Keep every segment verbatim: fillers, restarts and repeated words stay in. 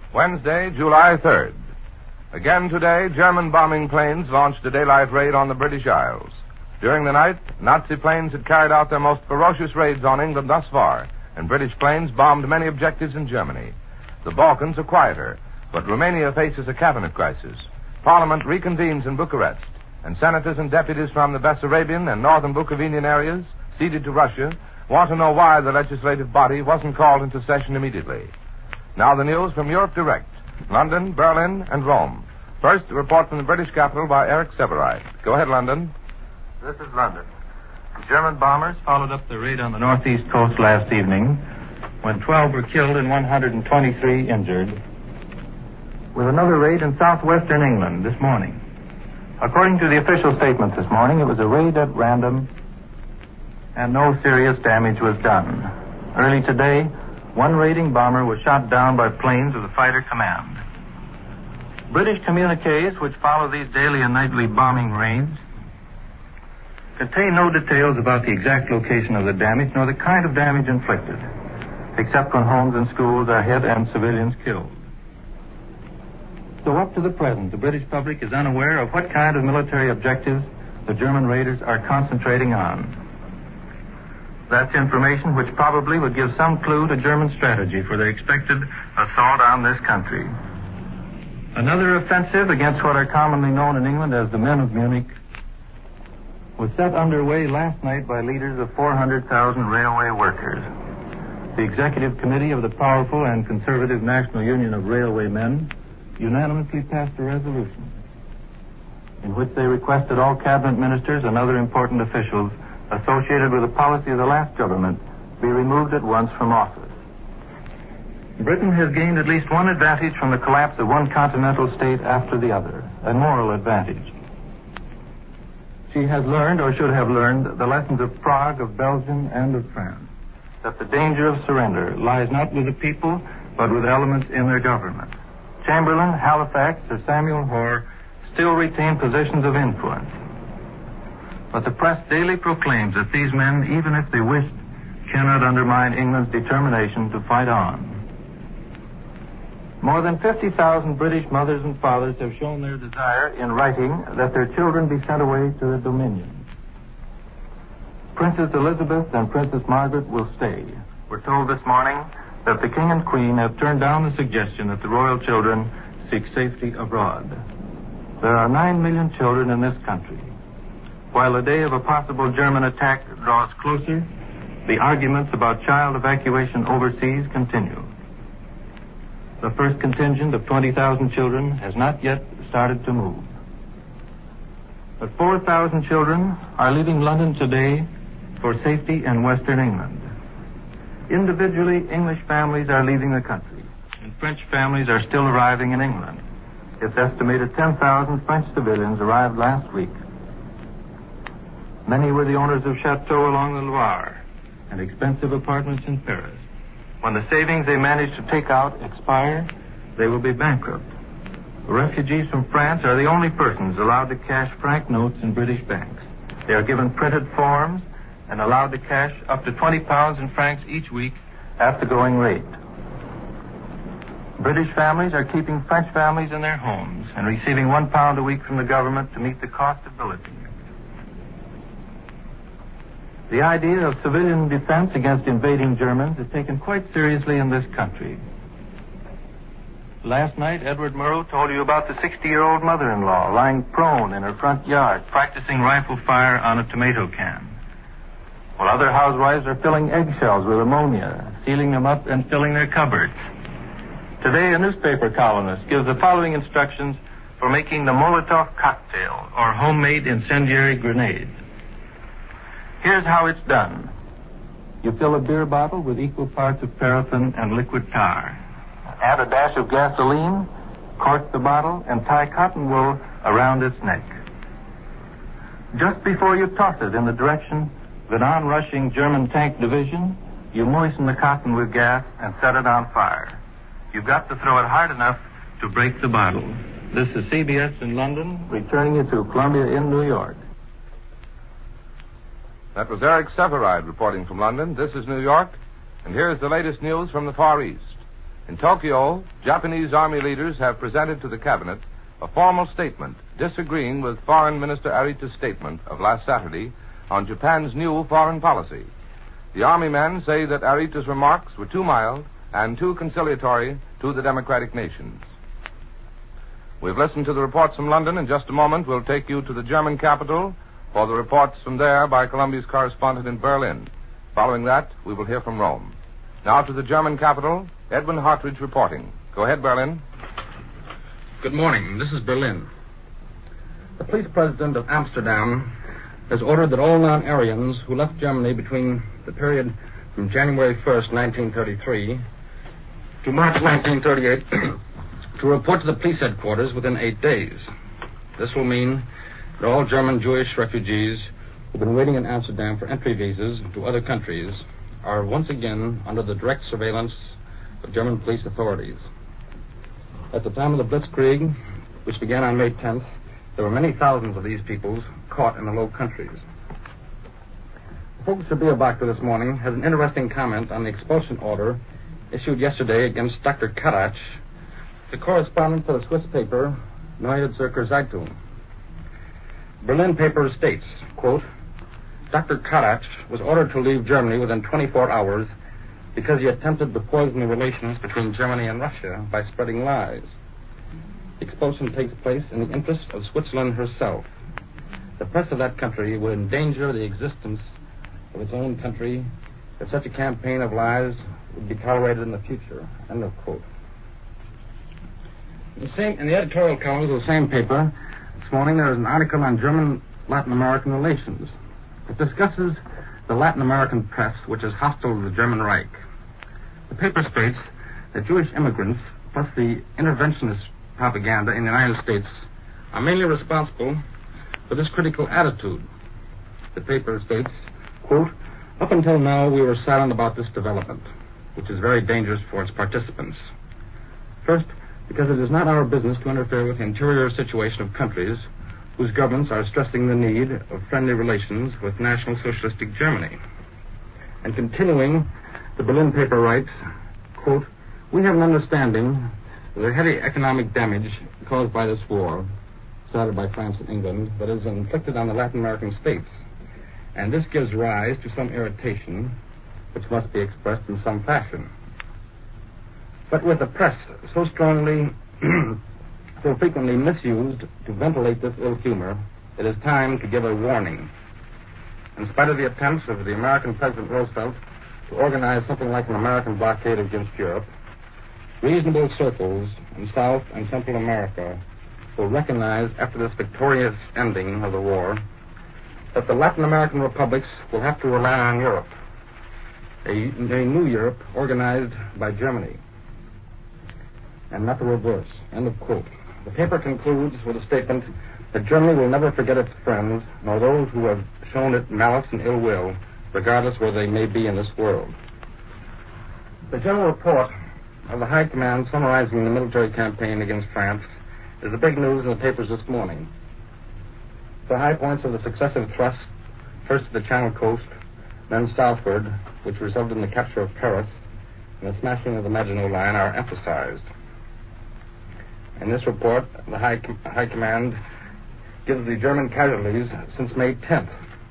Wednesday, July third. Again today, German bombing planes launched a daylight raid on the British Isles. During the night, Nazi planes had carried out their most ferocious raids on England thus far, and British planes bombed many objectives in Germany. The Balkans are quieter, but Romania faces a cabinet crisis. Parliament reconvenes in Bucharest, and senators and deputies from the Bessarabian and northern Bukovinian areas, ceded to Russia, want to know why the legislative body wasn't called into session immediately. Now the news from Europe Direct, London, Berlin, and Rome. First, a report from the British capital by Eric Severide. Go ahead, London. This is London. The German bombers followed up the raid on the northeast coast last evening, when twelve were killed and one hundred twenty-three injured, with another raid in southwestern England this morning. According to the official statement this morning, it was a raid at random, and no serious damage was done. Early today, one raiding bomber was shot down by planes of the Fighter Command. British communiques, which follow these daily and nightly bombing raids, contain no details about the exact location of the damage nor the kind of damage inflicted, except when homes and schools are hit and civilians killed. So up to the present, the British public is unaware of what kind of military objectives the German raiders are concentrating on. That's information which probably would give some clue to German strategy for their expected assault on this country. Another offensive against what are commonly known in England as the Men of Munich was set underway last night by leaders of four hundred thousand railway workers. The Executive Committee of the powerful and conservative National Union of Railwaymen unanimously passed a resolution in which they requested all cabinet ministers and other important officials associated with the policy of the last government be removed at once from office. Britain has gained at least one advantage from the collapse of one continental state after the other, a moral advantage. She has learned, or should have learned, the lessons of Prague, of Belgium, and of France, that the danger of surrender lies not with the people, but with elements in their government. Chamberlain, Halifax, Sir Samuel Hoare still retain positions of influence. But the press daily proclaims that these men, even if they wished, cannot undermine England's determination to fight on. More than fifty thousand British mothers and fathers have shown their desire in writing that their children be sent away to the Dominions. Princess Elizabeth and Princess Margaret will stay. We're told this morning that the King and Queen have turned down the suggestion that the royal children seek safety abroad. There are nine million children in this country. While the day of a possible German attack draws closer, the arguments about child evacuation overseas continue. The first contingent of twenty thousand children has not yet started to move. But four thousand children are leaving London today for safety in Western England. Individually, English families are leaving the country, and French families are still arriving in England. It's estimated ten thousand French civilians arrived last week. Many were the owners of chateaux along the Loire and expensive apartments in Paris. When the savings they manage to take out expire, they will be bankrupt. The refugees from France are the only persons allowed to cash franc notes in British banks. They are given printed forms and allowed to cash up to twenty pounds in francs each week at the going rate. British families are keeping French families in their homes and receiving one pound a week from the government to meet the cost of billeting. The idea of civilian defense against invading Germans is taken quite seriously in this country. Last night, Edward Murrow told you about the sixty-year-old mother-in-law lying prone in her front yard, practicing rifle fire on a tomato can, while other housewives are filling eggshells with ammonia, sealing them up and filling their cupboards. Today, a newspaper columnist gives the following instructions for making the Molotov cocktail, or homemade incendiary grenade. Here's how it's done. You fill a beer bottle with equal parts of paraffin and liquid tar. Add a dash of gasoline, cork the bottle, and tie cotton wool around its neck. Just before you toss it in the direction of an onrushing German tank division, you moisten the cotton with gas and set it on fire. You've got to throw it hard enough to break the bottle. This is C B S in London, returning you to Columbia in New York. That was Eric Severide reporting from London. This is New York, and here's the latest news from the Far East. In Tokyo, Japanese army leaders have presented to the cabinet a formal statement disagreeing with Foreign Minister Arita's statement of last Saturday on Japan's new foreign policy. The army men say that Arita's remarks were too mild and too conciliatory to the democratic nations. We've listened to the reports from London. In just a moment, we'll take you to the German capital for the reports from there by Columbia's correspondent in Berlin. Following that, we will hear from Rome. Now to the German capital, Edwin Hartridge reporting. Go ahead, Berlin. Good morning. This is Berlin. The police president of Amsterdam has ordered that all non-Aryans who left Germany between the period from January first, nineteen thirty-three to March nineteen thirty-eight to report to the police headquarters within eight days. This will mean that all German Jewish refugees who've been waiting in Amsterdam for entry visas to other countries are once again under the direct surveillance of German police authorities. At the time of the Blitzkrieg, which began on May tenth, there were many thousands of these people caught in the Low Countries. The Volksche Beobachter this morning has an interesting comment on the expulsion order issued yesterday against Doctor Karach, the correspondent for the Swiss paper Neue Zürcher Zeitung. Berlin paper states, quote, Doctor Karach was ordered to leave Germany within twenty-four hours because he attempted to poison the relations between Germany and Russia by spreading lies. The expulsion takes place in the interest of Switzerland herself. The press of that country would endanger the existence of its own country if such a campaign of lies would be tolerated in the future. End of quote. In the, same, in the editorial columns of the same paper, this morning there is an article on German-Latin American relations. It discusses the Latin American press, which is hostile to the German Reich. The paper states that Jewish immigrants, plus the interventionist propaganda in the United States, are mainly responsible for this critical attitude. The paper states, quote, up until now we were silent about this development, which is very dangerous for its participants. First, because it is not our business to interfere with the interior situation of countries whose governments are stressing the need of friendly relations with National Socialistic Germany. And continuing, the Berlin paper writes, quote, we have an understanding of the heavy economic damage caused by this war, started by France and England, that is inflicted on the Latin American states. And this gives rise to some irritation, which must be expressed in some fashion. But with the press so strongly, so frequently misused to ventilate this ill humor, it is time to give a warning. In spite of the attempts of the American President Roosevelt to organize something like an American blockade against Europe, reasonable circles in South and Central America will recognize after this victorious ending of the war that the Latin American republics will have to rely on Europe, a, a new Europe organized by Germany, and not the reverse. End of quote. The paper concludes with a statement that Germany will never forget its friends, nor those who have shown it malice and ill will, regardless where they may be in this world. The general report of the High Command summarizing the military campaign against France is the big news in the papers this morning. The high points of the successive thrusts, first to the Channel coast, then southward, which resulted in the capture of Paris and the smashing of the Maginot Line, are emphasized. In this report, the High, Com- High Command gives the German casualties since May tenth.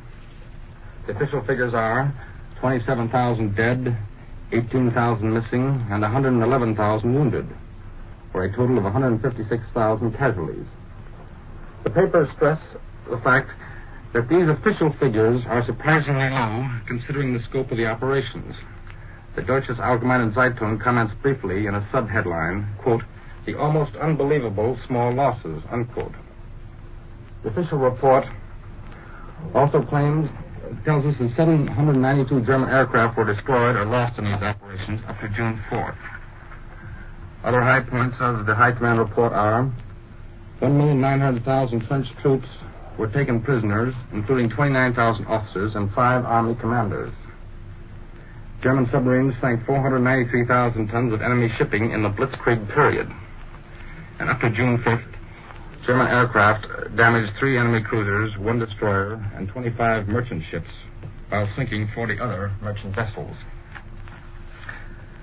The official figures are twenty-seven thousand dead, eighteen thousand missing, and one hundred eleven thousand wounded, for a total of one hundred fifty-six thousand casualties. The papers stress the fact that these official figures are surprisingly low, considering the scope of the operations. The Deutsches Allgemeine Zeitung comments briefly in a subheadline, quote, the almost unbelievable small losses, unquote. The official report also claims, tells us that seven hundred ninety-two German aircraft were destroyed or lost in these operations up to June fourth. Other high points of the High Command report are one million nine hundred thousand French troops were taken prisoners, including twenty-nine thousand officers and five army commanders. German submarines sank four hundred ninety-three thousand tons of enemy shipping in the Blitzkrieg period. And up to June fifth, German aircraft damaged three enemy cruisers, one destroyer, and twenty-five merchant ships, while sinking forty other merchant vessels.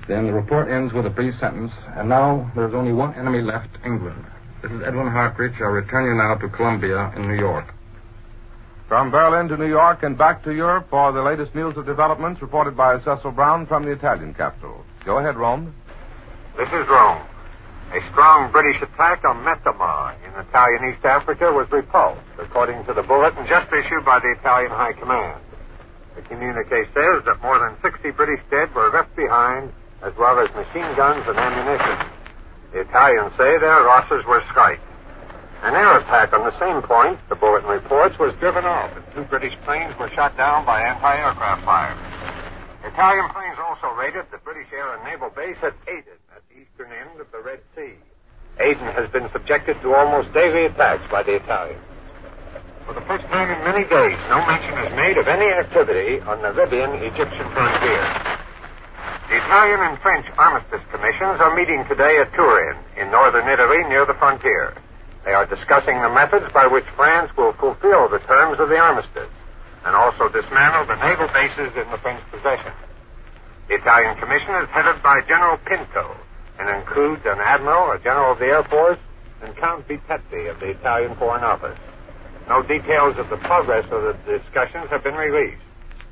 Then the report ends with a brief sentence, and now there's only one enemy left, England. This is Edwin Hartridge. I'll return you now to Columbia in New York. From Berlin to New York and back to Europe for the latest news of developments reported by Cecil Brown from the Italian capital. Go ahead, Rome. This is Rome. A strong British attack on Metama in Italian East Africa was repulsed, according to the bulletin just issued by the Italian High Command. The communique says that more than sixty British dead were left behind, as well as machine guns and ammunition. The Italians say their losses were slight. An air attack on the same point, the bulletin reports, was driven off, and two British planes were shot down by anti-aircraft fire. Italian planes also raided the British air and naval base at Aden, at the eastern end of the Red Sea. Aden has been subjected to almost daily attacks by the Italians. For the first time in many days, no mention is made of any activity on the Libyan-Egyptian frontier. The Italian and French armistice commissions are meeting today at Turin, in northern Italy, near the frontier. They are discussing the methods by which France will fulfill the terms of the armistice, and also dismantle the naval bases in the French possession. The Italian Commission is headed by General Pinto and includes an admiral, a general of the Air Force, and Count Vitetti of the Italian Foreign Office. No details of the progress of the discussions have been released.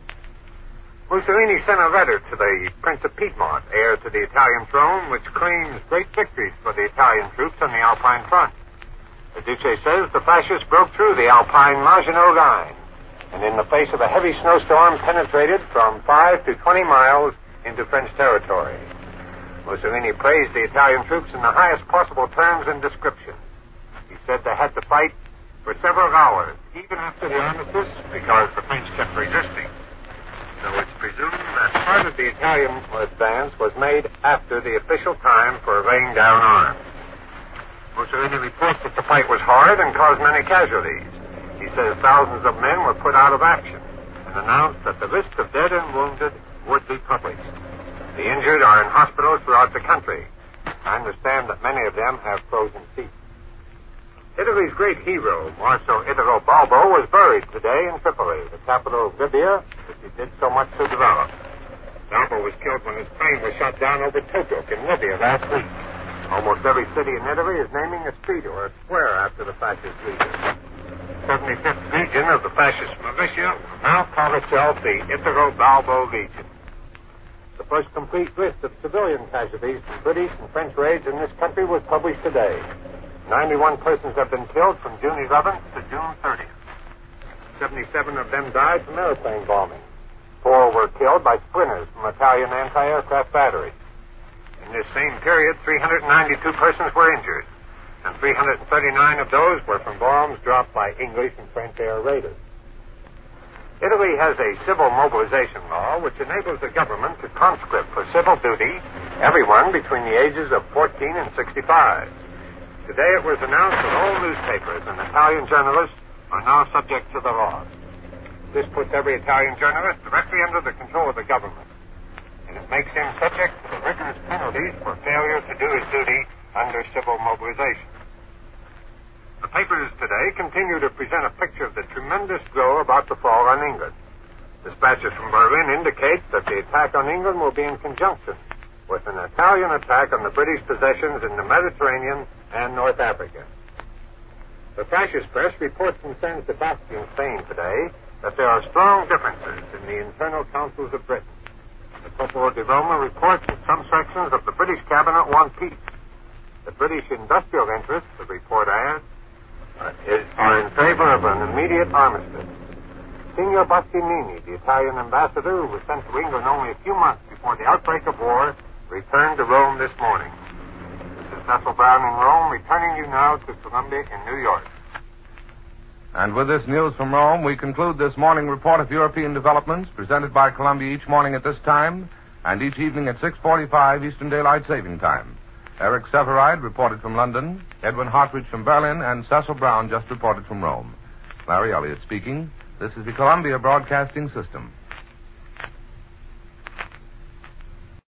Mussolini sent a letter to the Prince of Piedmont, heir to the Italian throne, which claims great victories for the Italian troops on the Alpine front. The Duce says the fascists broke through the Alpine Maginot Line, and in the face of a heavy snowstorm penetrated from five to twenty miles into French territory. Mussolini praised the Italian troops in the highest possible terms and descriptions. He said they had to fight for several hours, even after the armistice, because the French kept resisting. So it's presumed that part of the Italian advance was made after the official time for laying down arms. Mussolini reports that the fight was hard and caused many casualties. He says thousands of men were put out of action and announced that the list of dead and wounded would be published. The injured are in hospitals throughout the country. I understand that many of them have frozen feet. Italy's great hero, Marshal Italo Balbo, was buried today in Tripoli, the capital of Libya, which he did so much to develop. Balbo was killed when his plane was shot down over Tobruk in Libya last week. Almost every city in Italy is naming a street or a square after the fascist leader. seventy-fifth Legion of the fascist militia will now call itself the Italo Balbo Legion. The first complete list of civilian casualties from British and French raids in this country was published today. ninety-one persons have been killed from June eleventh to June thirtieth. seventy-seven of them died from airplane bombing. Four were killed by splinters from Italian anti-aircraft batteries. In this same period, three hundred ninety-two persons were injured, and three hundred thirty-nine of those were from bombs dropped by English and French air raiders. Italy has a civil mobilization law which enables the government to conscript for civil duty everyone between the ages of fourteen and sixty-five. Today it was announced that all newspapers and Italian journalists are now subject to the law. This puts every Italian journalist directly under the control of the government, and it makes him subject to the rigorous penalties for failure to do his duty under civil mobilization. The papers today continue to present a picture of the tremendous blow about to fall on England. Dispatches from Berlin indicate that the attack on England will be in conjunction with an Italian attack on the British possessions in the Mediterranean and North Africa. The fascist press reports from San Sebastian, Spain today that there are strong differences in the internal councils of Britain. The Popolo di Roma reports that some sections of the British cabinet want peace. The British industrial interests, the report adds, uh, is, are in favor of an immediate armistice. Signor Bastianini, the Italian ambassador who was sent to England only a few months before the outbreak of war, returned to Rome this morning. This is Cecil Brown in Rome, returning you now to Columbia in New York. And with this news from Rome, we conclude this morning report of European developments presented by Columbia each morning at this time and each evening at six forty-five Eastern Daylight Saving Time. Eric Severide reported from London, Edwin Hartridge from Berlin, and Cecil Brown just reported from Rome. Larry Elliott speaking. This is the Columbia Broadcasting System.